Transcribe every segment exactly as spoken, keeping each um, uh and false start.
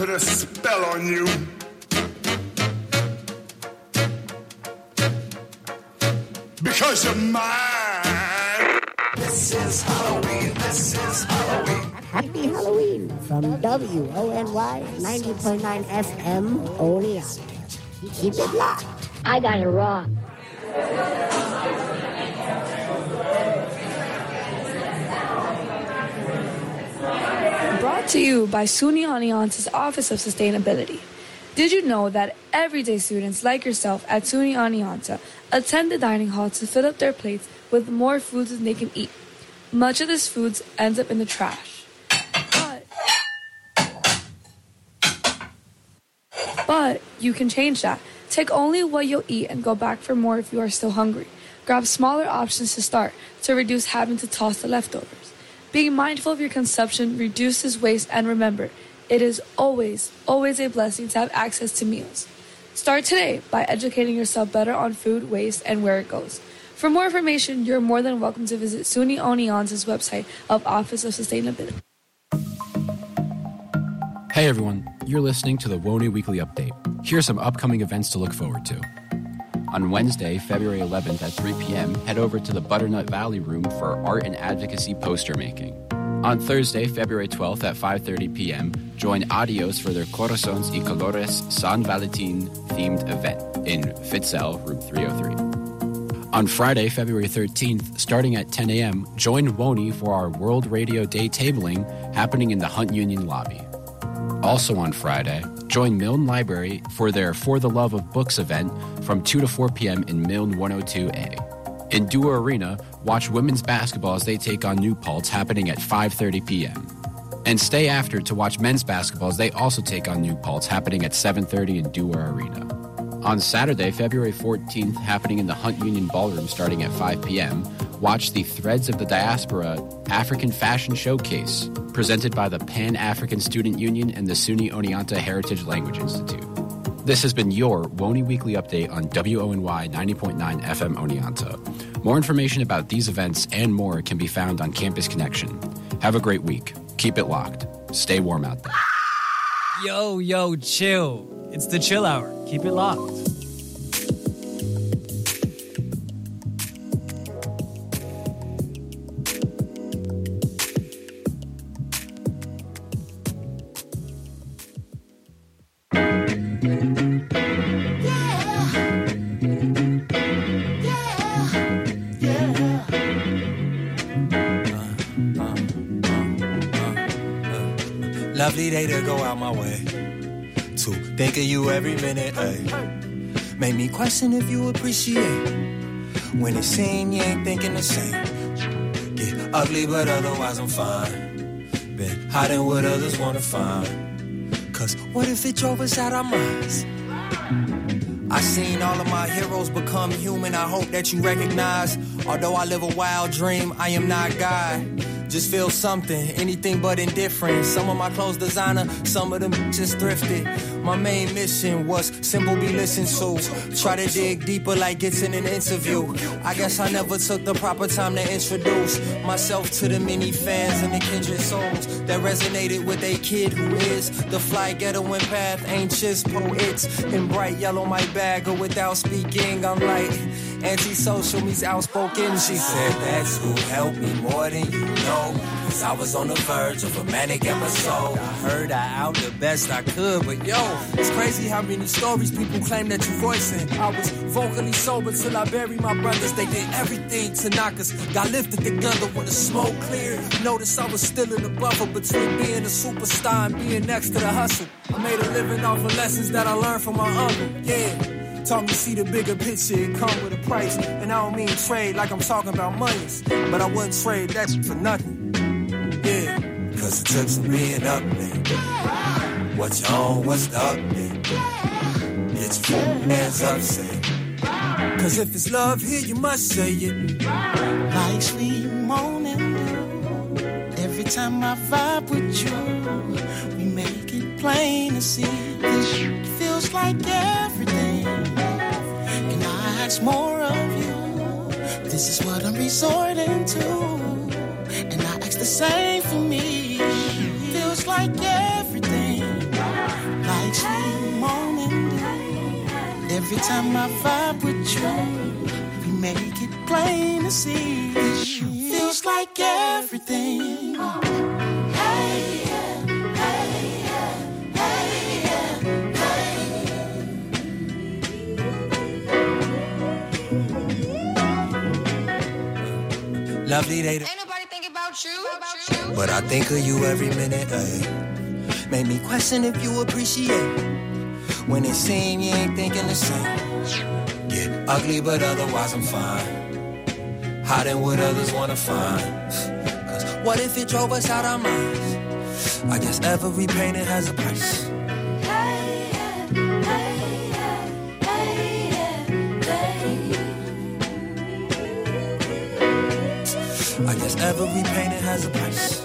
put a spell on you. Because you're mine. This is Halloween. This is Halloween. Happy Halloween from W O N Y ninety point nine F M Oneonta. Keep it locked. I got it wrong. Brought to you by SUNY Oneonta's Office of Sustainability. Did you know that everyday students like yourself at SUNY Oneonta attend the dining hall to fill up their plates with more foods than they can eat? Much of this food ends up in the trash. But, but you can change that. Take only what you'll eat and go back for more if you are still hungry. Grab smaller options to start to reduce having to toss the leftovers. Being mindful of your consumption reduces waste, and remember, it is always, always a blessing to have access to meals. Start today by educating yourself better on food waste and where it goes. For more information, you're more than welcome to visit SUNY Oneonta's website of Office of Sustainability. Hey everyone, you're listening to the W O N Y Weekly Update. Here are some upcoming events to look forward to. On Wednesday, February eleventh at three p.m., head over to the Butternut Valley Room for art and advocacy poster making. On Thursday, February twelfth at five thirty p.m., join Adios for their Corazones y Colores San Valentin themed event in Fitzel, Room three oh three. On Friday, February thirteenth, starting at ten a.m., join W O N Y for our World Radio Day tabling happening in the Hunt Union lobby. Also on Friday, join Milne Library for their For the Love of Books event from two to four p.m. in Milne one oh two A. In Dewar Arena, watch women's basketball as they take on New Paltz happening at five thirty p.m. And stay after to watch men's basketball as they also take on New Paltz happening at seven thirty in Dewar Arena. On Saturday, February fourteenth, happening in the Hunt Union Ballroom starting at five p.m., watch the Threads of the Diaspora African Fashion Showcase, presented by the Pan-African Student Union and the SUNY Oneonta Heritage Language Institute. This has been your W O N Y Weekly Update on W O N Y ninety point nine F M Oneonta. More information about these events and more can be found on Campus Connection. Have a great week. Keep it locked. Stay warm out there. Yo, yo, chill. It's the chill hour. Keep it locked. Lovely day to go out my way to think of you every minute, ayy. Make me question if you appreciate when it seems you ain't thinking the same. Get ugly, but otherwise I'm fine. Been hiding what others wanna find. Cause what if it drove us out our minds? I seen all of my heroes become human. I hope that you recognize. Although I live a wild dream, I am not God. Just feel something, anything but indifferent. Some of my clothes designer, some of them just thrifted. My main mission was simple, be listened to. Try to dig deeper like it's in an interview. I guess I never took the proper time to introduce myself to the many fans and the kindred souls that resonated with a kid who is the fly ghetto and path, anxious poets. In bright yellow my bag, or without speaking, I'm like antisocial meets outspoken. She said that's who helped me more than you know. Cause I was on the verge of a manic episode. I heard I out the best I could, but yo, it's crazy how many stories people claim that you voicing. I was vocally sober till I buried my brothers. They did everything to knock us. Got lifted together when the smoke cleared. Noticed I was still in the buffer between being a superstar and being next to the hustle. I made a living off of lessons that I learned from my uncle. Yeah. Taught me to see the bigger picture, it come with a price. And I don't mean trade like I'm talking about monies, but I wouldn't trade that for nothing. Yeah, cause it took some being up there. What you on, what's the update? Get your hands up, say. Cause if it's love here, you must say it. Like sweet morning dew. Every time I vibe with you, we make it plain to see. This feels like everything. Can I ask more of you? This is what I'm resorting to. And I ask the same for me. Feels like everything. Every time I vibe with you, we make it plain to see. Feels like everything. Hey, yeah, hey, yeah, hey, yeah, hey. Lovely day. Ain't nobody thinking about you, about you. But I think of you every minute, ayy. Make me question if you appreciate when it seems you ain't thinking the same. Get ugly, but otherwise I'm fine. Hiding what others wanna find. Cause what if it drove us out our minds? I guess every painting has a price. Hey, yeah, hey, yeah, hey, yeah, hey. I guess every painting has a price.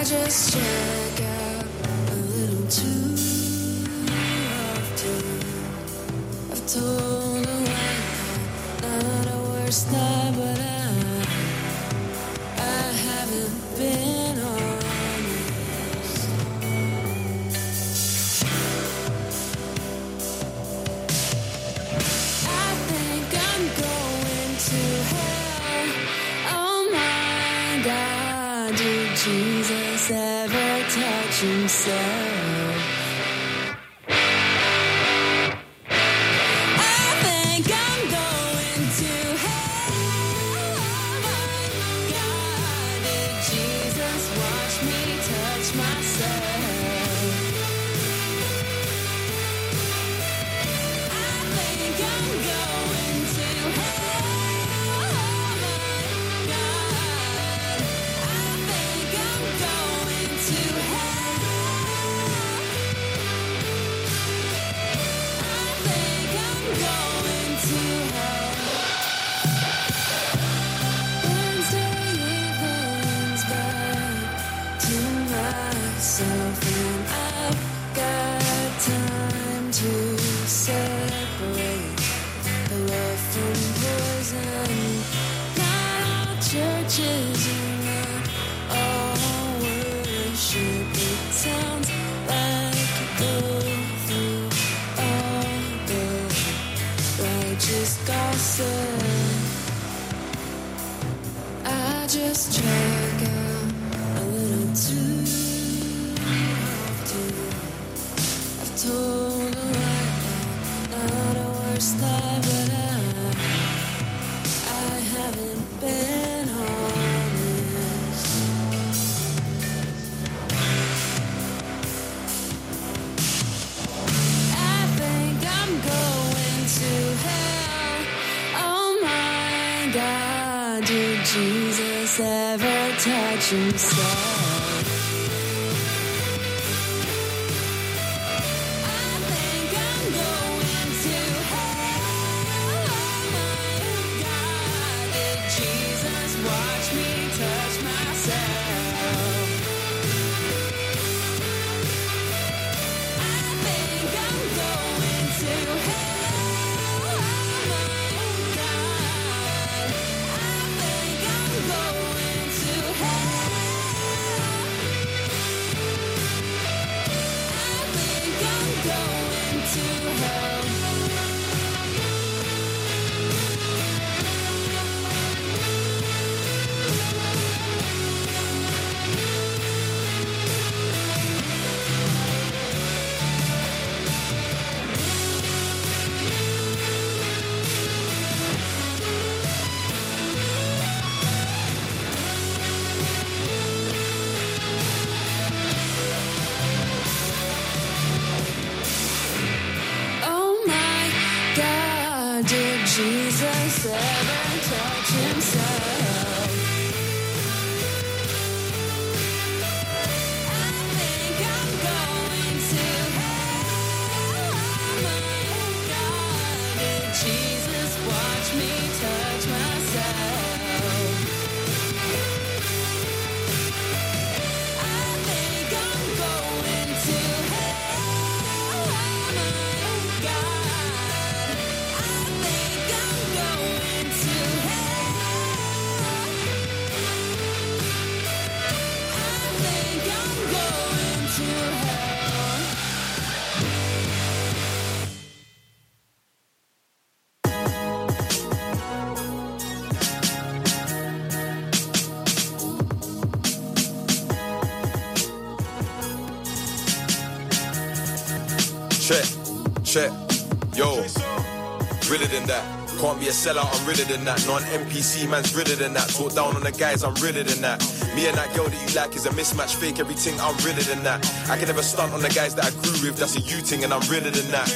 just check out a little too often. I've told a lie, not a worse lie, but I, I haven't been honest. I think I'm going to hell. Oh my God, did Jesus ever touch himself? I think I'm going to hell. Oh my God, did Jesus watch me touch myself? I think I'm going to hell. Oh my God, I think I'm going to hell. I think I'm going to hell. Wednesday evenings back to myself, and I've got time to separate the love from poison. Not all churches and not all worship. It sounds like you go through all the righteous gossip. I just check out a little too often. I've told a lie, not a worse lie, but I, I haven't been honest. I think I'm going to hell. Oh my God, did Jesus ever touch himself? I think I'm going to hell. Oh my God, did Jesus watch me touch myself? I think I'm going to hell. Oh my God, I think I'm going to hell. I think I'm going to hell. Oh my God, did Jesus ever touch himself? I think I'm going to hell. Oh my God, did Jesus watch me touch myself? I think I'm going to hell. Oh my God, I think I'm going to hell. I think I'm going to hell. Check, check, yo, realer than that. Can't be a sellout, I'm realer than that. Non-N P C man's realer than that. Talk down on the guys, I'm realer than that. Me and that girl that you like is a mismatch, fake everything, I'm realer than that. I can never stunt on the guys that I grew with, that's a you thing and I'm realer than that.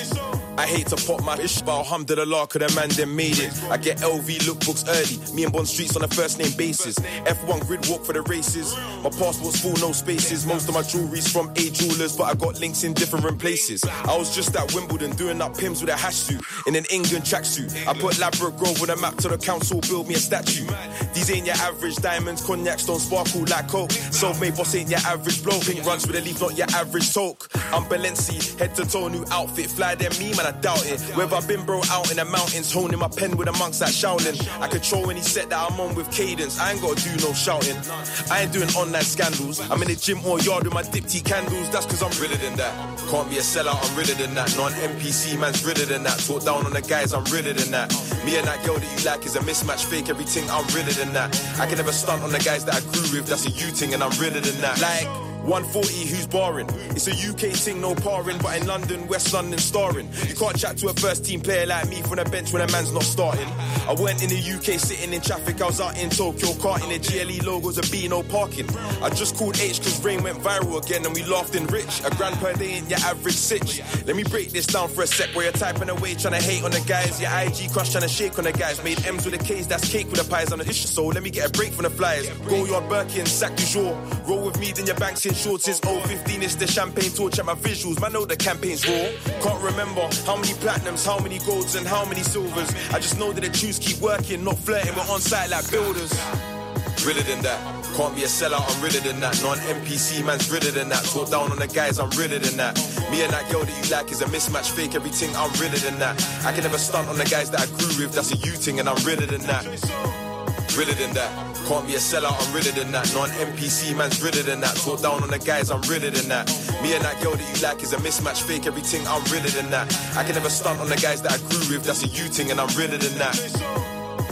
I hate to pop my ish, but alhamdulillah, could a man then made it. I get L V lookbooks early, me and Bond Streets on a first name basis. F one grid walk for the races. My passport's full, no spaces. Most of my jewelry's from A Jewelers, but I got links in different places. I was just at Wimbledon doing up pimps with a hash suit in an England tracksuit. I put Ladbroke Grove on a map to the council build me a statue. These ain't your average diamonds, cognacs don't sparkle like coke. Self-made boss ain't your average bloke. Pink runs with a leaf, not your average toke. I'm Balenci, head to toe, new outfit. Fly than me, man, I doubt it. Whether I've been bro out in the mountains, honing my pen with the monks like Shaolin. I control any set that I'm on with cadence. I ain't gotta do no shouting. I ain't doing online scandals. I'm in the gym or yard with my dipty candles. That's cause I'm realer than that. Can't be a sellout, I'm realer than that. Non-N P C man's realer than that. Talk down on the guys, I'm realer than that. Me and that girl that you like is a mismatch, fake everything, I'm realer than that. I can never stunt on the guys that I grew with, that's a you thing and I'm realer than that. Like one forty, who's barring? It's a U K thing, no parring, but in London, West London starring. You can't chat to a first team player like me from the bench when a man's not starting. I weren't in the U K sitting in traffic, I was out in Tokyo karting. The G L E logos of B, no parking. I just called H cause Rain went viral again and we laughed in rich. A grand per day ain't your average sitch. Let me break this down for a sec, where you're typing away trying to hate on the guys. Your I G crush trying to shake on the guys. Made M's with the K's, that's cake with the pies on the dish. So let me get a break from the flyers. Go yard Birkin, sack du jour. Roll with me, then your bank's in shorts. It's oh fifteen, it's the champagne torch at my visuals. Man, know the campaign's raw. Can't remember how many platinums, how many golds and how many silvers. I just know that the tunes keep working, not flirting, we're on site like builders. Realer than that. Can't be a sellout, I'm realer than that. Non-N P C man's realer than that. Talk down on the guys, I'm realer than that. Me and that girl that you like is a mismatch, fake everything, I'm realer than that. I can never stunt on the guys that I grew with, that's a you thing and I'm realer than that. Realer than that. Can't be a sellout, I'm realer than that. Non-N P C man's realer than that. Talk down on the guys, I'm realer than that. Me and that girl that you like is a mismatch, fake everything, I'm realer than that. I can never stunt on the guys that I grew with, that's a you thing and I'm realer than that.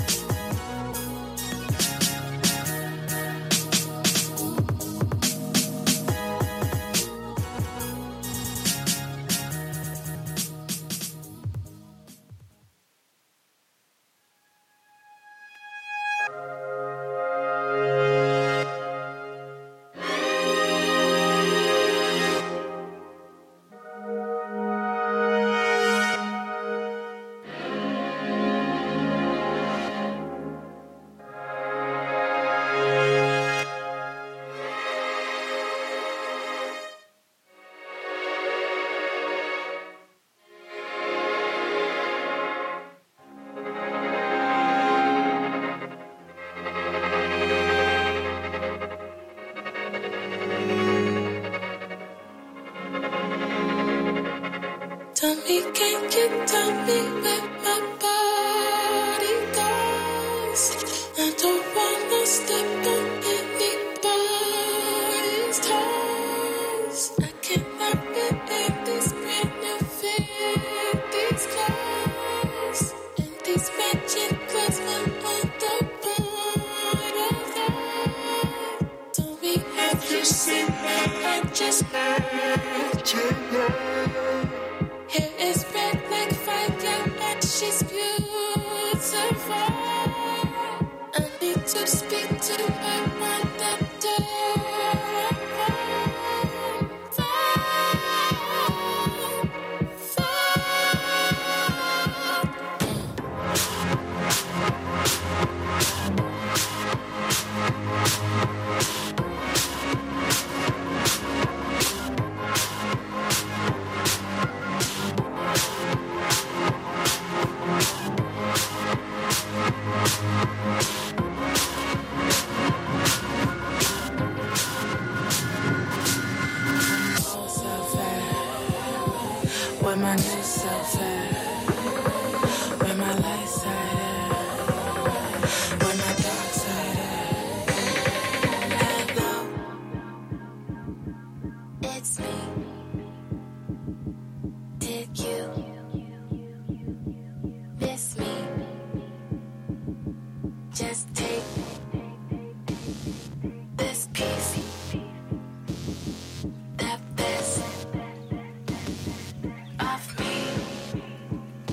Tell me, can you tell me where my body goes? I don't wanna step on anybody's toes. I cannot believe this brand fit these clothes. And these ratchet clothes were on the borderline. Tell me, have you seen that? I just heard you know. Hair is red like fire and she's beautiful. I need to speak to her on that door. Far, where my nice self at? Where my light side at? Where my dark side at? Hello, it's me. Did you miss me? Just take this piece. That this of me.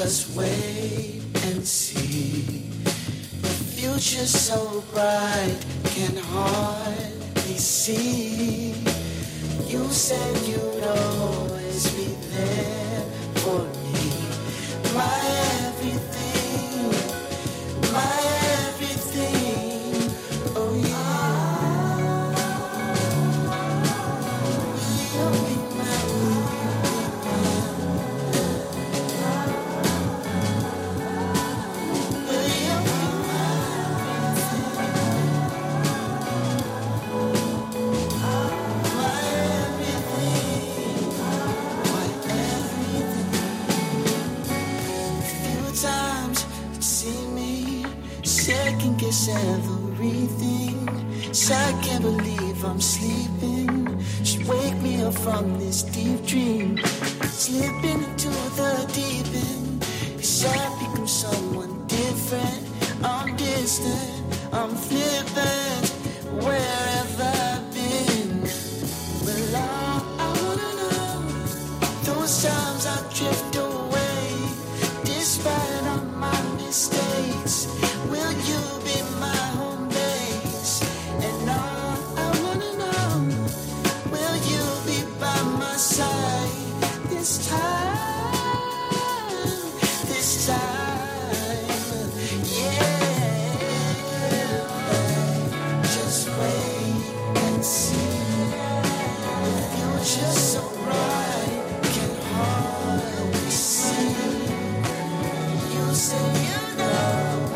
Just wait and see. The future's so bright, can hardly see. You said you'd always be there for me. My everything, my everything. Oh yeah. You'll be second guess everything. So I can't believe I'm sleeping. Just wake me up from this deep dream. Slipping into the deep end. Cause I've become someone different. I'm distant, I'm flippant. Where have I been? Well, I, I wanna know. Those times I drift away, despite all my mistakes. Will you be my home base? And all I wanna know, will you be by my side this time? This time, yeah. Just wait and see. The future's so bright, can hardly see. You say you know.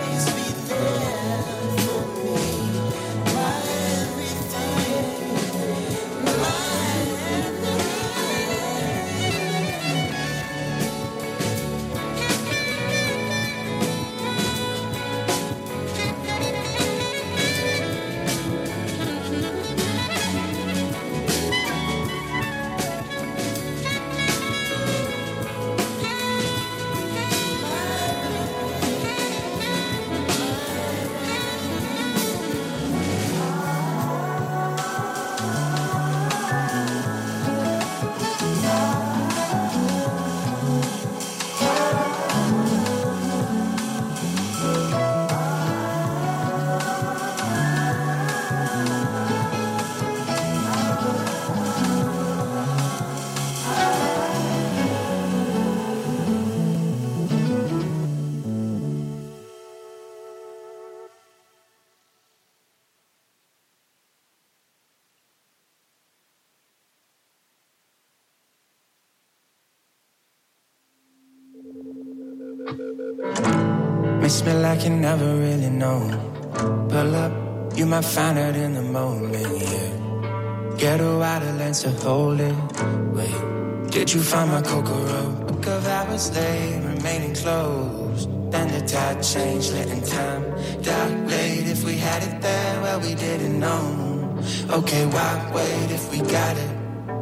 Miss me like you never really know. Pull up, you might find it in the moment, yeah. Get a wider lens to hold it. Wait, did you find my Kokoro? Look of hours late, remaining closed. Then the tide changed, letting time dilate. If we had it there, well, we didn't know. Okay, why wait if we got it?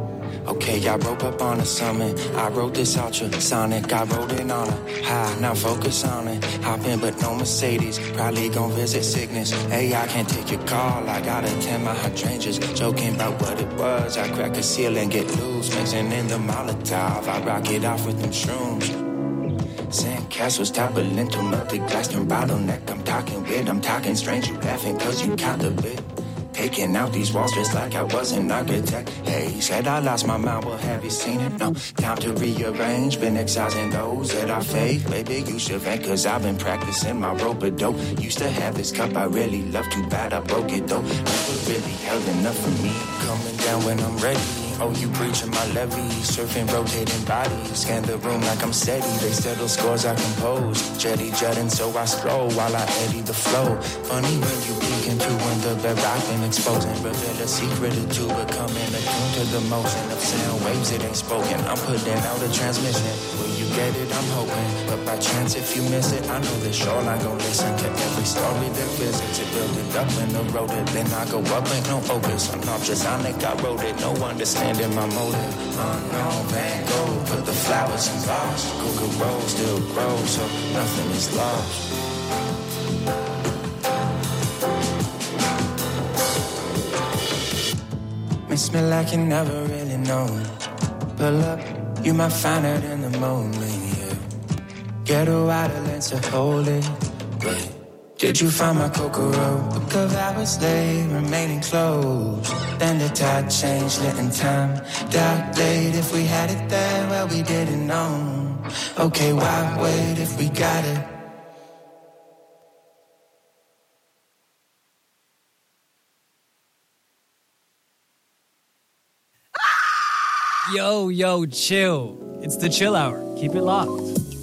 Okay, I rope up on a summit. I wrote this ultrasonic. I wrote it on a high. Now focus on it. Hop in, but no Mercedes. Probably gon' visit sickness. Hey, I can't take your call. I gotta tend my hydrangeas. Joking about what it was. I crack a seal and get loose. Mixing in the Molotov. I rock it off with them shrooms. Sandcastles, toppling to multi-glass and bottleneck. I'm talking weird. I'm talking strange. You laughing cause you count the bit. Taking out these walls just like I was an architect. Hey, said I lost my mind, well, have you seen it? No, time to rearrange, been excising those that are fake. Baby, you should vent, cause I've been practicing my rope-a-dope. Used to have this cup, I really love, too bad I broke it though. Never really held enough for me. Coming down when I'm ready. Oh, you preaching my levy, surfing, rotating bodies. Scan the room like I'm steady. They settle scores I compose. Jetty jetting, so I scroll while I eddy the flow. Funny when you peek into when the baroque been exposing. Reveal a secret or two, becoming attuned to the motion of sound waves. It ain't spoken. I'm putting out a transmission. Will you get it? I'm hoping. But by chance, if you miss it, I know this shoreline gon' listen to every story that visits. It build it up and erode it. Then I go up, ain't no opus. I'm ultrasonic, I wrote it. No understanding my motive. Unknown Van Gogh, put the flowers in vase. Cougar Rose still grows, so nothing is lost. Miss me like you never really know. Pull up, you might find it in the moment, yeah. Ghetto islands to hold it. Wait, did you find my Kokoro? Book of hours late, remaining closed. Then the tide changed, letting time dilate. If we had it there, well, we didn't know. Okay, why wait if we got it? Yo, yo, chill. It's the Chill Hour. Keep it locked.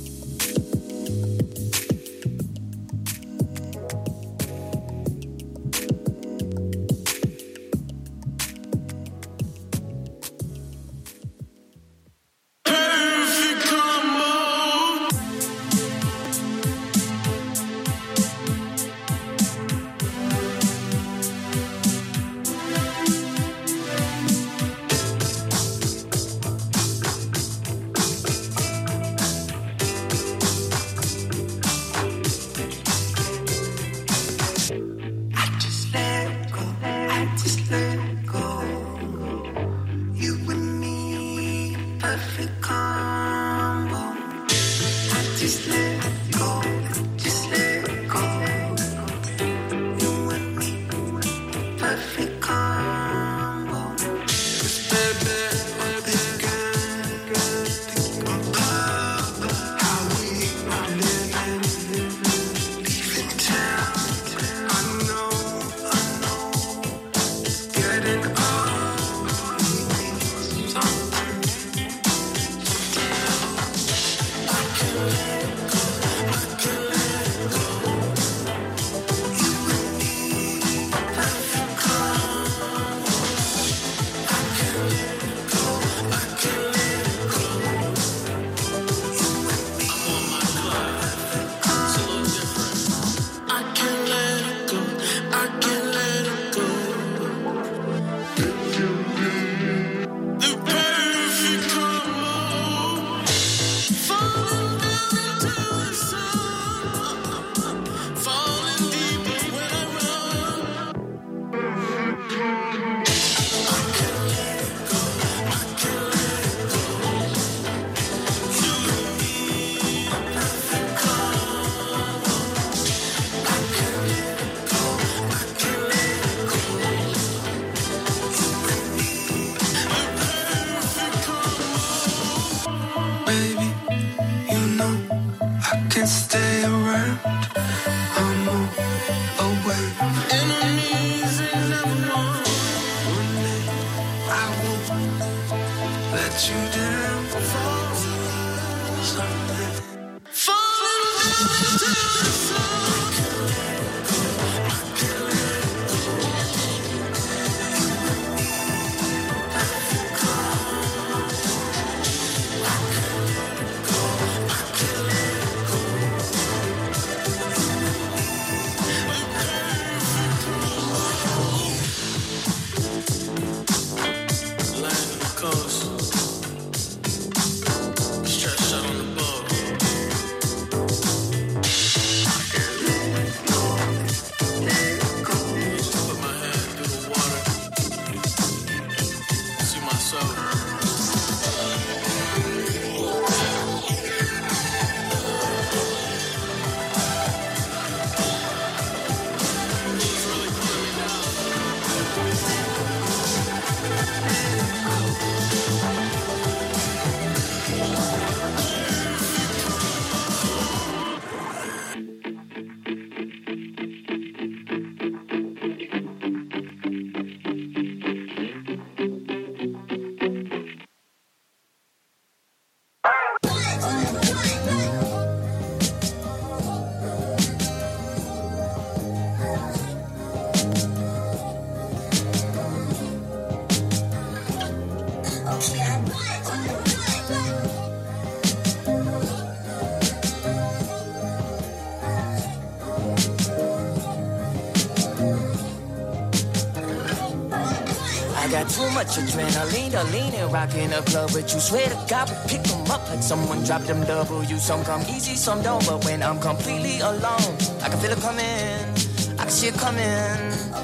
Too much adrenaline, a lean and rockin' a club, but you swear to God we pick them up like someone dropped them W's. Some come easy, some don't, but when I'm completely alone, I can feel it coming, I can see it coming.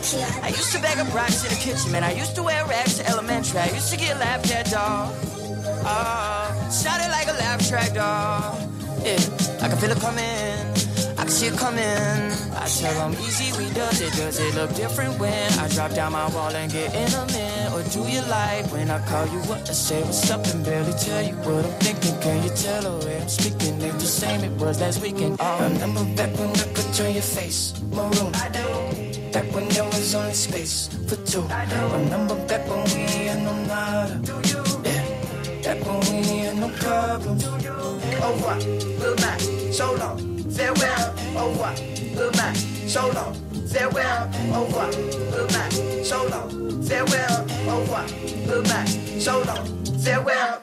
I used to bag up rocks in the kitchen, man. I used to wear rags to elementary. I used to get laughed at, dawg. Oh, sounded like a laugh track, dawg. Yeah, I can feel it coming, I can see it coming. I tell them easy, we does it. Does it look different when I drop down my wall and get intimate? Or do you like when I call you up and say what's up and barely tell you what I'm thinking? Can you tell the way I'm speaking ain't the same it was last weekend? Oh, remember back when I could turn your face maroon? I do. Back when there was only space for two. I do. Remember back when we had no nada. Do you? Yeah. Back when we had no problems. Do you? Oh what? Goodbye. So long. Farewell. Oh what? Goodbye. So long. Farewell. Oh what? Goodbye. So long. Farewell. Oh what? Goodbye. So long. Farewell.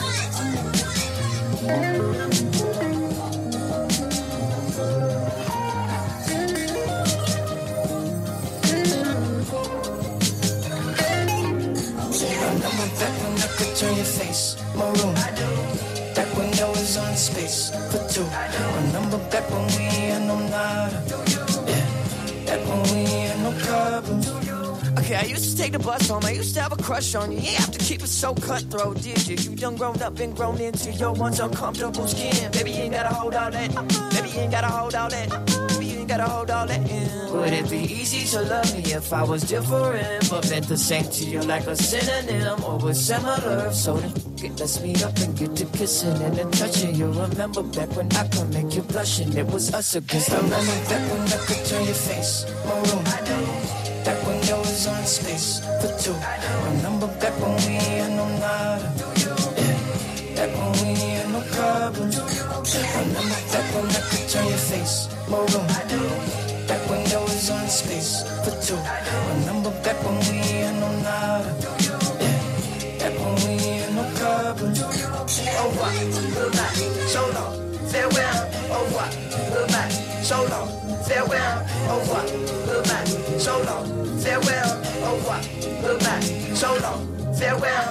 Remember back when I could turn your face maroon? I do. Back when there was only space for two. I do. Remember back when we had no nada. Yeah. Back when we had no problems. Okay, I used to take the bus home. I used to have a crush on you. You ain't have to keep it so cutthroat, did you? You done grown up and grown into your once uncomfortable skin. Baby, you ain't gotta hold all that. Baby, you ain't gotta hold all that. Baby, you ain't gotta hold all that in. Would it be easy to love me if I was different, but meant the same to you like a synonym, or was similar? So then it, let's meet up and get to kissing and then touching. You remember back when I could make you blush and it was us against the remember back when I could turn your face maroon? I do. Back when there was only space for two. Remember back when we had no nada. Yeah. Back when we had no problems. Remember back when I could turn your face maroon. Back when there was only space for two. Remember back when we had no nada. Yeah. Back when we had no problems. Oh what? Goodbye. So long. Farewell. Oh what? Goodbye. So long. Farewell. Oh what? Goodbye. So long. Farewell. Oh what? Goodbye. So long. Farewell.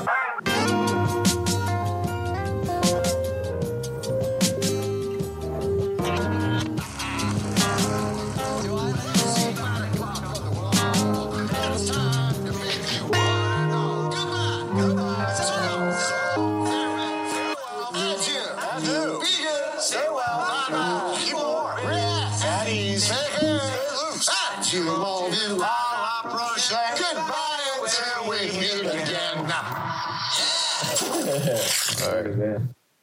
All right, man.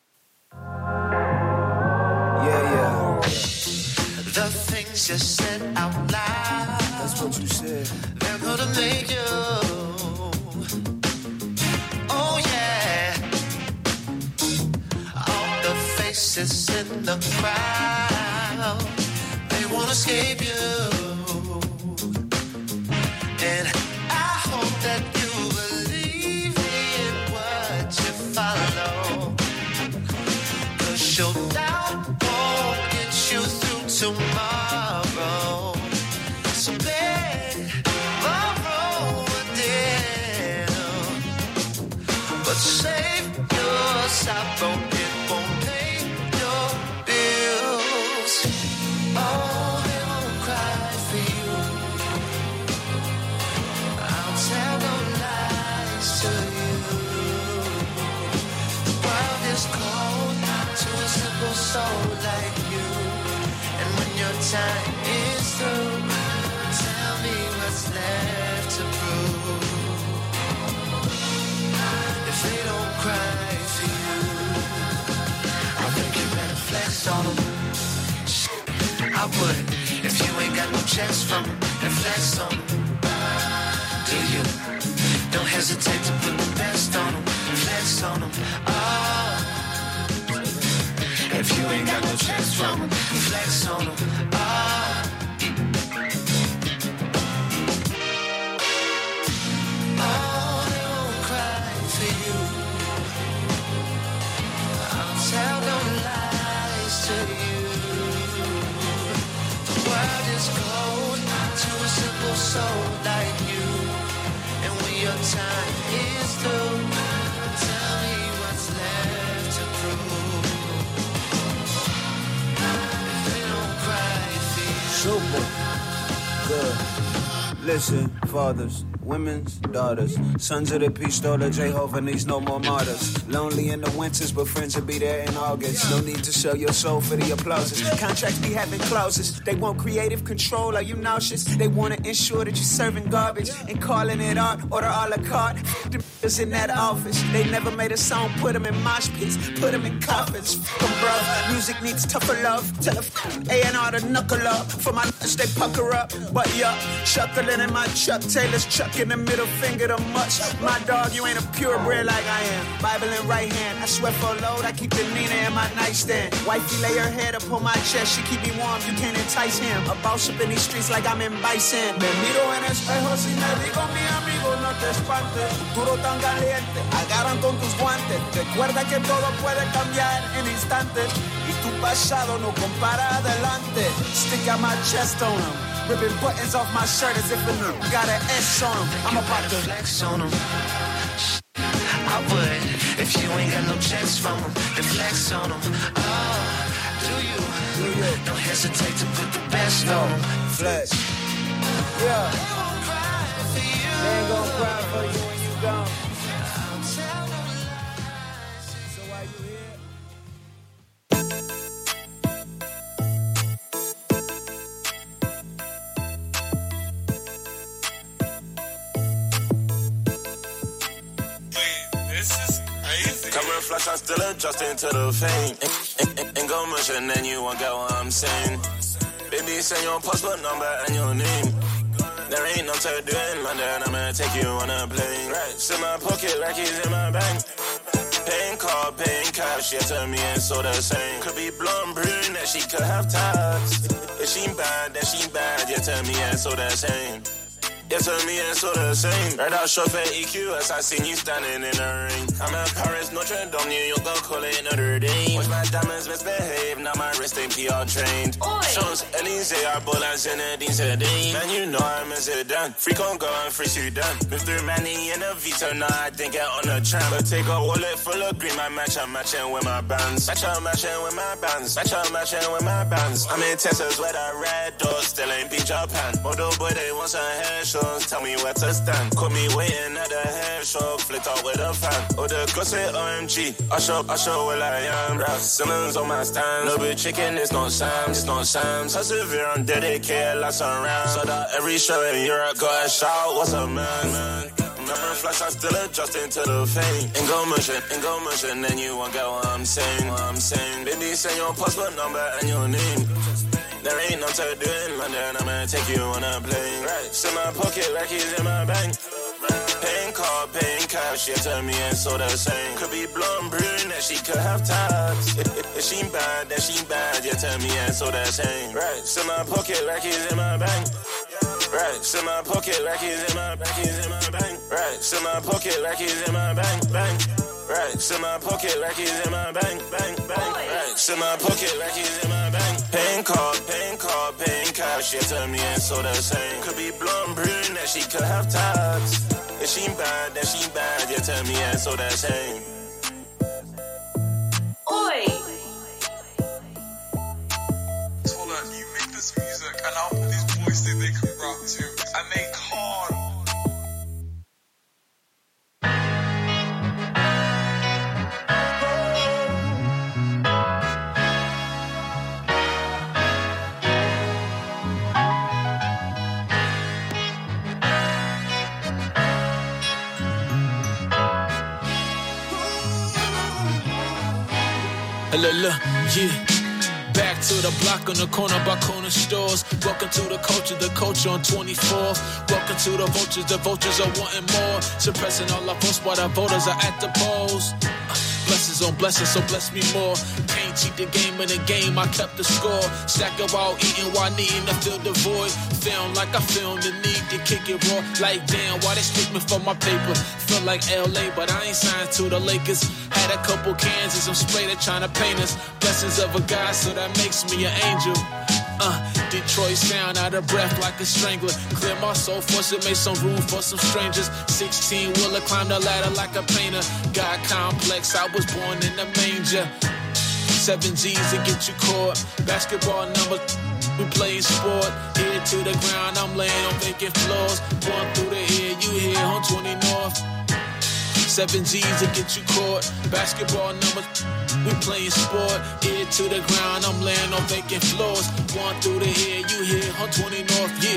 Yeah, yeah. The things you said out loud. That's what you said. They're gonna make you. Oh yeah. All the faces in the crowd, they won't escape you. And I hope that you believe in what you follow. Cause your doubt won't get you through tomorrow. So beg, borrow a deal, but save your sorrow, it won't pay your bills. Oh, they won't cry for you. I'll tell no lies to you. The world is cold to a simple soul like you. And when your time is through, tell me what's left to prove. If they don't cry for you, I think you better flex on them. I would, if you ain't got no chest from them, then flex on them. Do you? Don't hesitate to put the best on them, flex on them. Oh. If you ain't got no chest from them, flex on them. Oh. Oh, they won't cry for you. I'll tell no lies to you. The world is cold to a simple soul like you. And when your time is through, tell me what's left to prove. If they don't cry for you. Super. Good. Listen, fathers. women's daughters. Sons of the Pistola, Jehovah needs no more martyrs. Lonely in the winters, but friends will be there in August. No need to sell your soul for the applauses. Contracts be having clauses. They want creative control, are you nauseous? They want to ensure that you're serving garbage and calling it art, order a la carte. The is in that office. They never made a song, put them in mosh pits, put them in coffins. F them, bro. Music needs tougher love. Tell a A and R to knuckle up. For my nuts, they pucker up. But yeah, chuckling in my Chuck Taylor's chucking the middle finger to much. My dog, you ain't a purebred like I am. Bible in right hand, I swear for a load, I keep the Nina in my nightstand. Wifey lay her head up on my chest, she keep me warm, you can't entice him. A boss up in these streets like I'm in Bison. Me miro en espejos y me digo, mi amigo, no te espantes. Duro tan caliente, agarran con tus guantes. Recuerda que todo puede cambiar en instantes. Y tu pasado no compara adelante. Stick out my chest on him. Ripping buttons off my shirt as if it got an S on him. I'm about to flex on him. I would, if you ain't got no checks from him, then flex on him. Oh, do you? Do you? Don't hesitate to put the best on him. Flex. Yeah. They ain't gonna cry for you when you gone. So why you here? Camera flash, I'm still adjusting to the fame. Ain't, ain't, ain't go much and then you won't get what I'm saying. Baby, say your passport number and your name. There ain't no to doing, man, then I'ma take you on a plane. Racks in my pocket, rackies in my bank. Paying card, paying cash, yeah, to me it's all the same. Could be blonde, brunette, she could have tats. If she bad, then she bad, yeah, to me it's all the same. Yeah, to me it's all the same. Right out shop at E Q as I seen you standing in the ring. I'm at Paris, Notre Dame, New York, go call it another day. Watch my diamonds misbehave, now my wrist ain't P R trained. Shows Elysee, I ball and Zinedine Zidane. Man, you know I'm a Zidane. Freak on go and free Sudan. Move through Manny in a Vito, now I didn't get on the tram. But take a wallet full of green, my match, I'm matching with my bands. Match up, matching with my bands. Match up, matching with my bands. I'm in Texas where the red doors still ain't be Japan. Model boy, they want some hair shows. Tell me where to stand. Caught me waiting at the hair show. Flipped out with a fan. Oh, the gossip O M G. I show, I show where I am. Rap Simmons on my stand. No big chicken, it's not Sam's, it's not Sam's. Persevere, I'm dedicated, lots around. So that every show in Europe got a shout. What's up, man? man? Remember flash, I'm still adjusting to the fame. Ain't go motion, ain't go motion, then you won't get what I'm saying. What I'm saying. Baby, say your passport number and your name. There ain't no to doing, man, then I'ma take you on a plane. Racks in my pocket, rackies in my bank. Paying card, paying cash, yeah, to me it's all the same. Could be blonde, brunette, she could have tats. If, if, if she bad, then she bad, yeah, to me it's all the same. Racks in my pocket, rackies in my bank. Racks in my pocket, rackies in my, rackies in my bank. Racks in my pocket, rackies in my bank, bank. Racks in my pocket, rackies in my bank, bank, bank. Racks in my pocket, rackies in my bank. Paying card, paying card, paying cash, yeah, to me it's all the same. Could be blonde, brunette, she could have tats. If she bad, then she bad, yeah, to me it's all the same. Oi! Tola, you make this music and I'll put these boys think they can rap too, and they can't. Look, look, yeah. Back to the block on the corner by corner stores. Welcome to the culture, the culture on twenty-fourth. Welcome to the vultures, the vultures are wanting more. Suppressing all our votes while the voters are at the polls. Uh, blessings on blessings, so bless me more. Can't cheat the game in the game, I kept the score. Stack it while eating, while needing to fill the void. Feeling like I feel the need to kick it raw. Like damn, why they stick me for my paper? Feel like L A, but I ain't signed to the Lakers. Had a couple cans and some spray that trying to paint us. Blessings of a God, so that makes me an angel. Uh, Detroit sound out of breath like a strangler. Clear my soul, force it, make some room for some strangers. sixteen wheeler, climb the ladder like a painter. God complex, I was born in the manger. Seven G's to get you caught. Basketball numbers, We playing sport, ear to the ground, I'm laying on vacant floors. One through the ear, you hear on twenty North. Seven G's to get you caught. Basketball numbers, we playing sport. Ear to the ground, I'm laying on vacant floors. One through the ear, you hear on twenty North, yeah.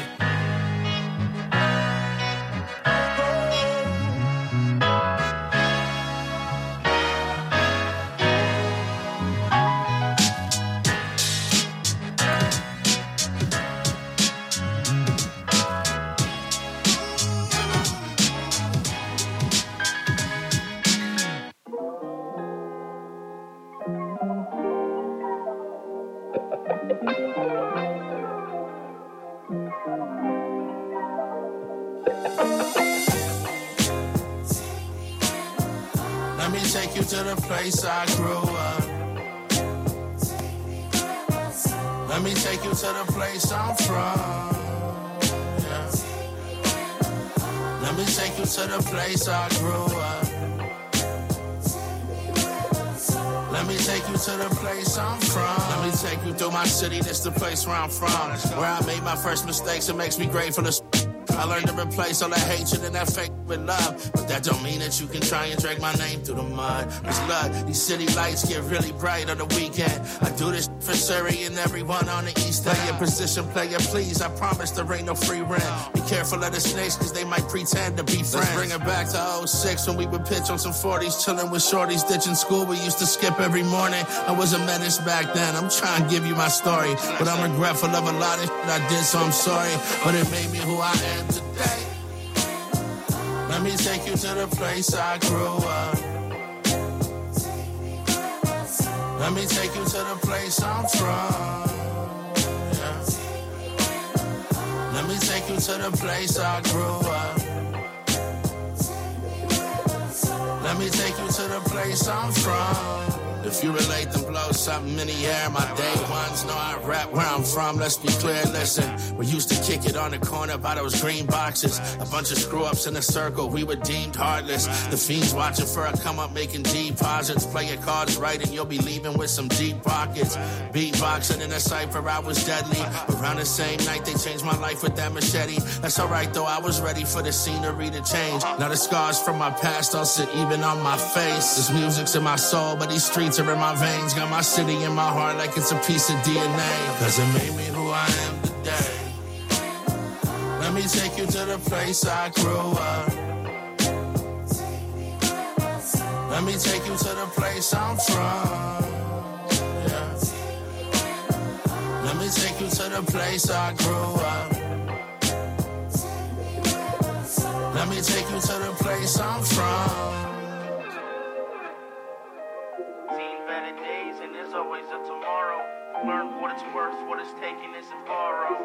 Let me take you to the place I grew up. Let me take you to the place I'm from. Yeah. Let me take you to the place I grew up. Let me take you to the place I'm from. Let me take you through my city, this the place where I'm from. Where I made my first mistakes, it makes me grateful to I learned to replace all that hatred and that fake with love. But that don't mean that you can try and drag my name through the mud. Cause look, these city lights get really bright on the weekend. I do this for Surrey and everyone on the east end. Play your position, player, please. I promise there ain't no free rent. Be careful of the snakes cause they might pretend to be friends. Let's bring it back to oh six when we would pitch on some forties. Chilling with shorties, ditching school. We used to skip every morning. I was a menace back then. I'm trying to give you my story. But I'm regretful of a lot of shit I did, so I'm sorry. But it made me who I am today. Let me take you to the place I grew up. Let me take you to the place I'm from. Yeah. Let me take you to the place I grew up. Let me take you to the place I'm from. If you relate, then blow something in the air. My day ones know I rap where I'm from. Let's be clear, listen. We used to kick it on the corner by those green boxes. A bunch of screw-ups in a circle. We were deemed heartless. The fiends watching for a come up making deposits. Play your cards right and you'll be leaving with some deep pockets. Beatboxing in a cypher, I was deadly. Around the same night, they changed my life with that machete. That's alright though, I was ready for the scenery to change. Now the scars from my past don't sit even on my face. This music's in my soul, but these streets are in my veins. Got my city in my heart like it's a piece of D N A. Cause it made me who I am today. Let me take you to the place I grew up. Let me take you to the place I'm from. Yeah. Let me take you to the place I grew up. Let me take you to the place I'm from. Always a tomorrow. Learn what it's worth, what it's taking isn't borrowed.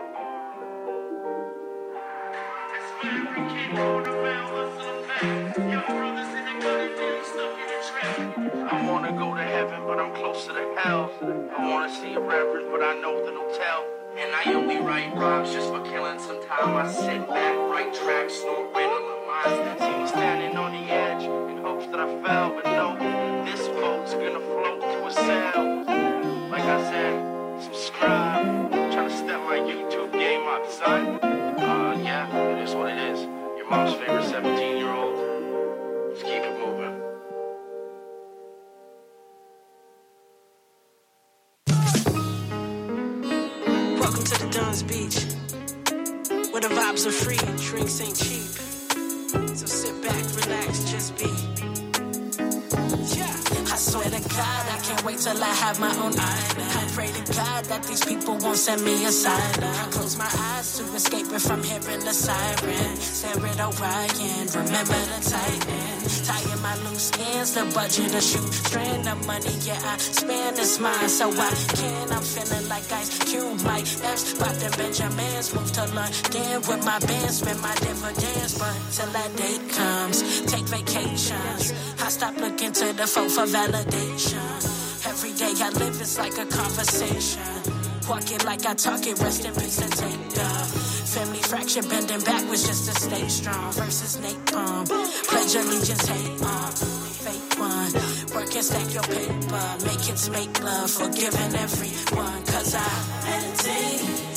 I wanna go to heaven, but I'm closer to hell. I wanna see a reverend, but I know that he'll tell. And I only write rhymes just for killing some time. I sit back, write tracks, snort random lines. See me standing on the edge in hopes that I fell, but no, this boat's gonna float to a sail. Like I said, subscribe. Trying to step my YouTube game up, son. Uh, yeah, it is what it is. Your mom's favorite seventeen-year-old. Let's keep it moving. Welcome to the Dunn's Beach, where the vibes are free and drinks ain't cheap. So sit back, relax, just be. I swear to God, I can't wait till I have my own island. I pray to God that these people won't send me aside. I close my eyes to escape it from hearing the siren. Sarah Orion, remember the Titan. Tying my loose ends, the budget to shoot. Strand of money, yeah, I spend this mine so I can. I'm feeling like Ice Cube, Mike Epps, pop the Benjamins. Move to London with my band, spend my dividends. But till that day comes, take vacations. I stop looking to the folk for validation. Every day I live is like a conversation. Walk it like I talk it, rest in peace and take off. Family fracture, bending backwards just to stay strong. Versus Nate Palm, pledge allegiance, hate on. Fake one, work and stack your paper. Make it make love, forgiving everyone. Cause I meditate.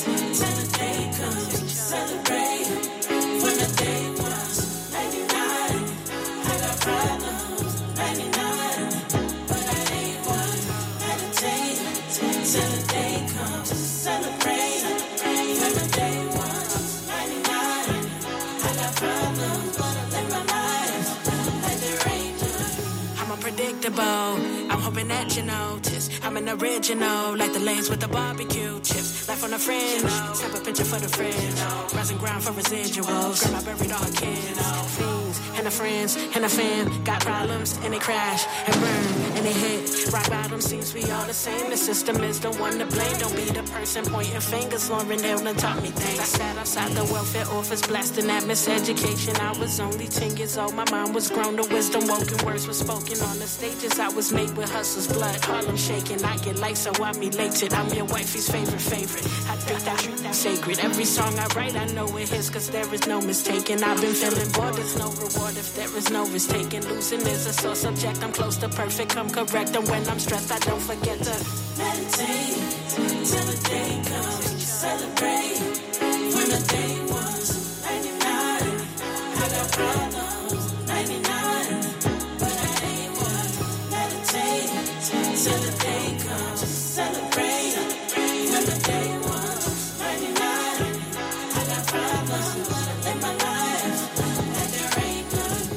unpredictable. I'm hoping that you notice I'm an original, like the lanes with the barbecue chips. Life on the fringe, snap a picture for the fridge. Rising ground for residuals. Grandma buried all her kids. Fiends and the friends and the fam got problems and they crash and burn and they hit rock bottom. Seems we all the same. The system is the one to blame. Don't be the person pointing fingers. Lauren Hill done taught me things. I sat outside the welfare office blasting that miseducation. I was only ten years old. My mind was grown to wisdom. Woken words were spoken on the stages. I was made with hustler's blood. Harlem shaking. I get light, so I'm elated. I'm your wifey's favorite favorite. I think that that's sacred. Every song I write, I know it hits, cause there is no mistaking. I've been feeling bored. There's no reward if there is no risk taken. Losing is a sore subject. I'm close to perfect. I'm correct. And when I'm stressed, I don't forget to meditate till the day comes. Celebrate when the day was ninety-nine. I got problems, ninety-nine, but I ain't one. Meditate till the day comes. Celebrate when the day was ninety-nine. I got problems in my life, and there ain't none.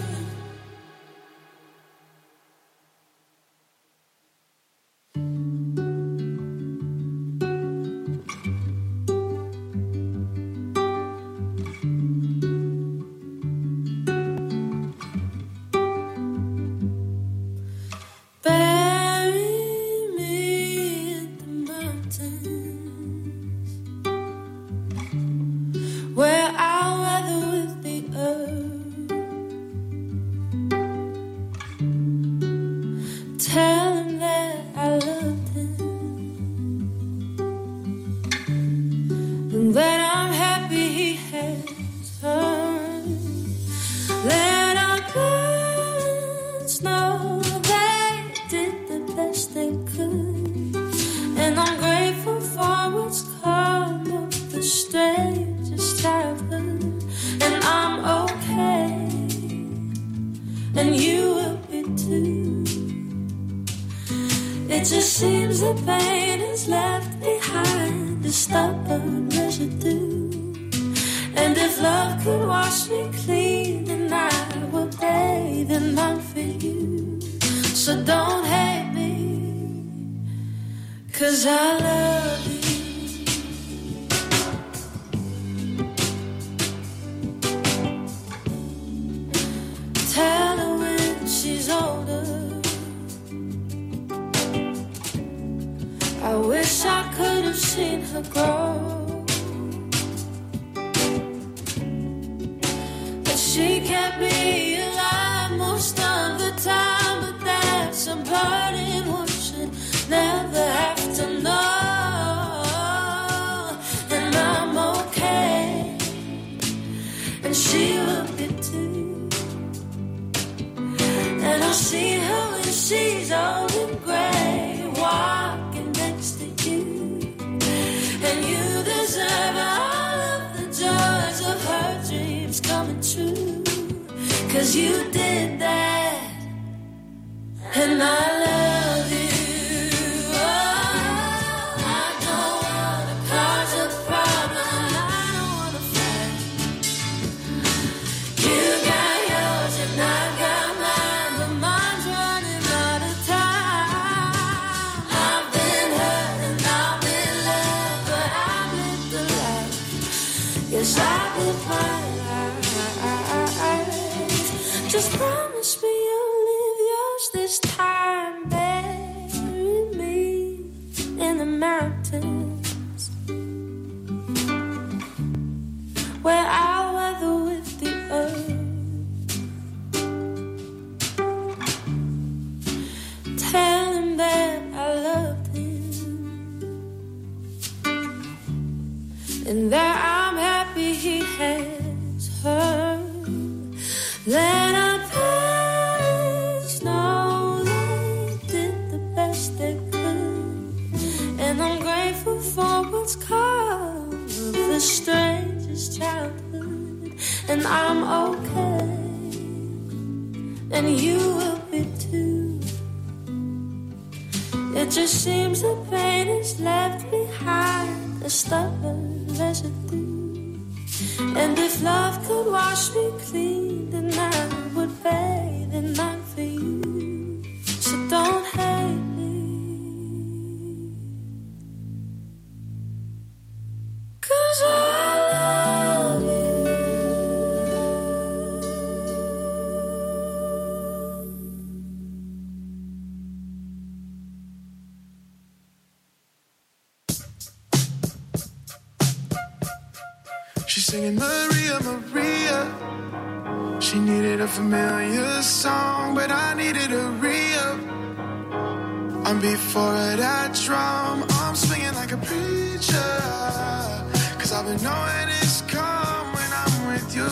She's singing Maria, Maria. She needed a familiar song, but I needed a re-up. I'm before that drum, I'm swinging like a preacher. Cause I've been knowing it's come when I'm with you.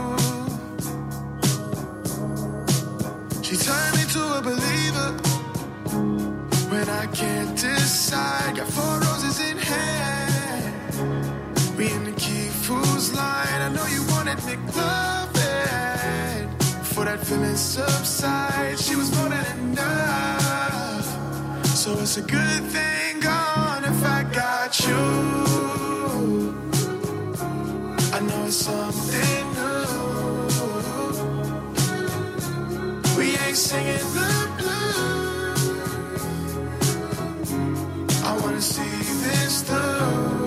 She turned me to a believer when I can't decide. Got four roses in hand, we in the key fool's line. I know you wanted McLovin'. Before that feeling subsides, she was more than enough. So it's a good thing gone if I got you. I know it's something new. We ain't singing the blues. I wanna see this through.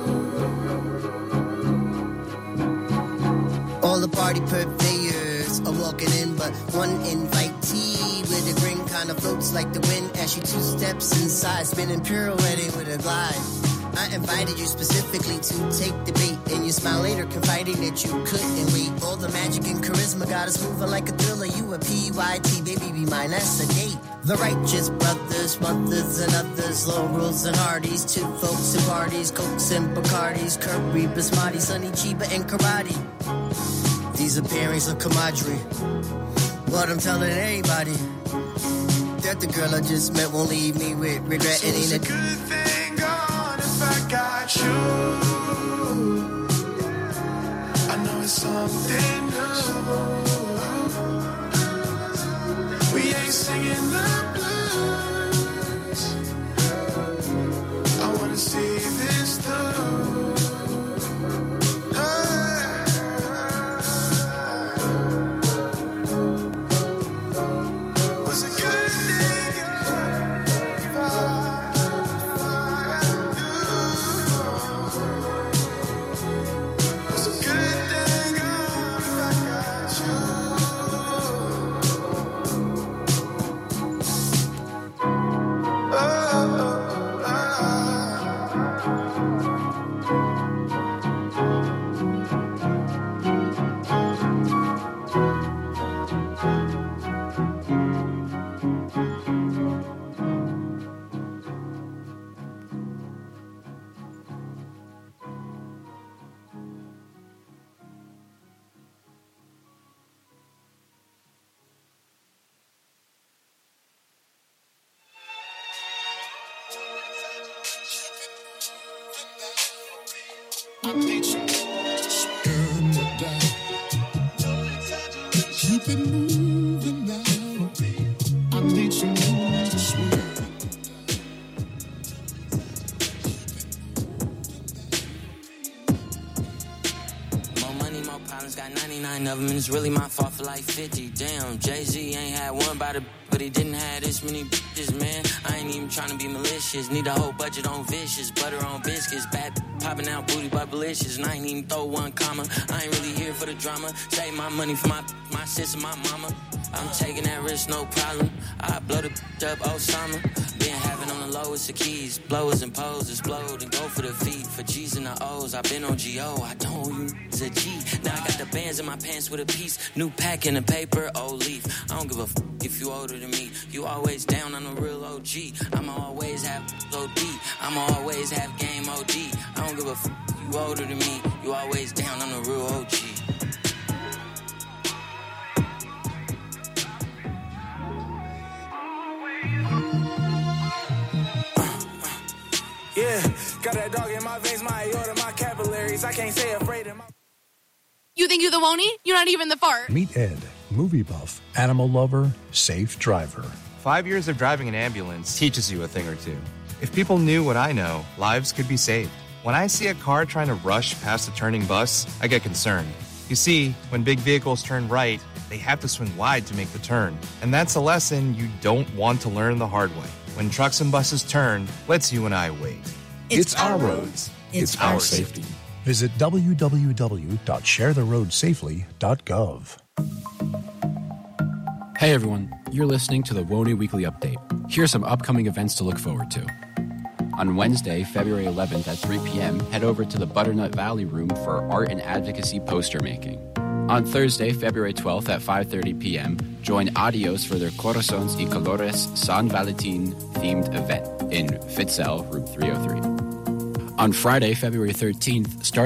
All the party purveyors are walking in, but one invitee with a grin kind of floats like the wind as she two steps inside, spinning pirouetting with a glide. I invited you specifically to take the bait, and you smile later, confiding that you couldn't wait. All the magic and charisma got us moving like a thriller. You a P Y T, baby, be mine, that's a date. The righteous brothers, mothers, and others, Laurels and Hardys, two folks and parties, Cokes and Bacardis, Curry, Basmati, Sunny, Chiba, and Karate. These are pairings of camaraderie. But I'm telling anybody that the girl I just met won't leave me with regret. So it's a good thing gone if I got you. I know it's something new. We ain't singing the blues. I wanna see this through. Keep it moving now. I need some more to sweet. More money, more problems, got ninety-nine of them, and it's really my fault for like fifty. Damn, Jay-Z ain't had one by the but he didn't have this many bitches, man. I ain't even trying to be malicious. Need a whole budget on vicious, butter on biscuits, bad popping out booty but malicious, and I ain't even throw one comma. I ain't really here for the drama. Save my money for my my sis and my mama. I'm taking that risk, no problem. I blow the up Osama. Been having on the lowest of keys, blowers and poses, blowed and go for the feet. For G's and the O's, I been on G O. I don't you a G. Now I got the bands in my pants with a piece, new pack in the paper, old leaf. I don't give a f if you older than me. You always down on the real O G. I'ma always have O D. I'ma always have game O D. I don't give a f you older than me. You always down on the real O G. Yeah, got that dog in my veins, my aorta, my capillaries. I can't say afraid of my... You think you're the Woney? You're not even the fart. Meet Ed, movie buff, animal lover, safe driver. Five years of driving an ambulance teaches you a thing or two. If people knew what I know, lives could be saved. When I see a car trying to rush past a turning bus, I get concerned. You see, when big vehicles turn right, they have to swing wide to make the turn. And that's a lesson you don't want to learn the hard way. When trucks and buses turn, let's you and I wait. It's, it's our roads. It's, it's our, our safety. safety. Visit w w w dot share the road safely dot gov. Hey everyone, you're listening to the Woney Weekly Update. Here are some upcoming events to look forward to. On Wednesday, February eleventh at three p.m., head over to the Butternut Valley Room for art and advocacy poster making. On Thursday, February twelfth at five thirty p.m., join Adios for their Corazones y Colores San Valentin themed event in Fitzel, room three oh three. On Friday, February thirteenth, start